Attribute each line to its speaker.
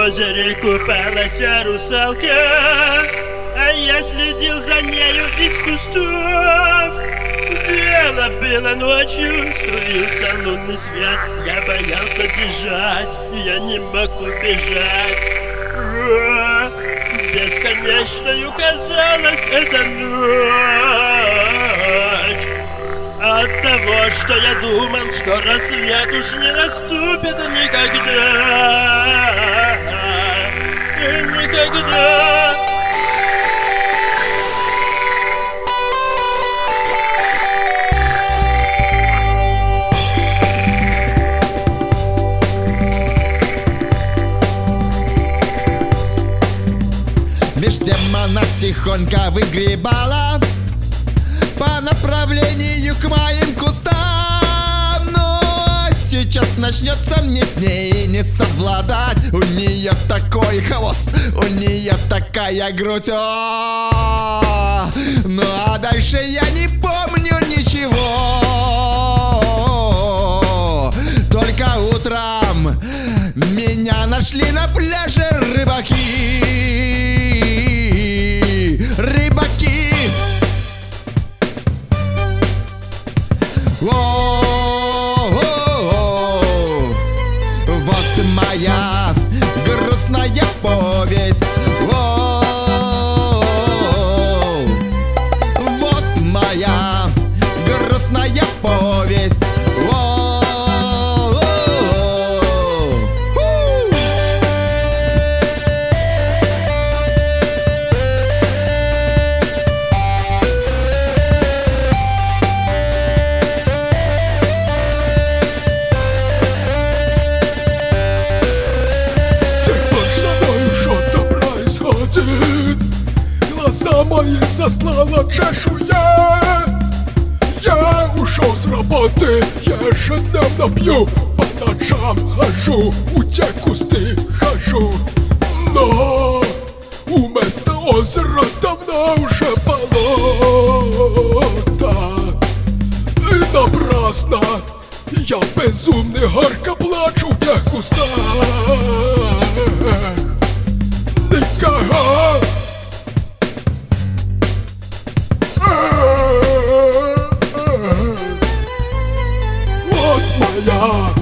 Speaker 1: озере купалась русалка, а я следил за нею из кустов. Дело было ночью, струился лунный свет. Я боялся бежать, я не мог убежать. Бесконечною казалась эта ночь. От того, что я думал, что рассвет уж не наступит никогда. Никогда.
Speaker 2: Меж тем она тихонько выгребала по направлению к моим кустам. Но сейчас начнется мне с ней не совладать. У нее такой хвост, у нее такая грудь. Ну а дальше я не помню ничего. Только утром меня нашли на пляже рыбаки. Вот моя грустная повесть. Вот моя грустная повесть.
Speaker 3: Глаза мои заслала чешуя. Я ушел с работы, ежедневно пью, по ночам хожу, у те кусты хожу. Но вместо озера давно уже болото. И напрасно я безумный горько плачу в тех кустах. Никого. Вот моя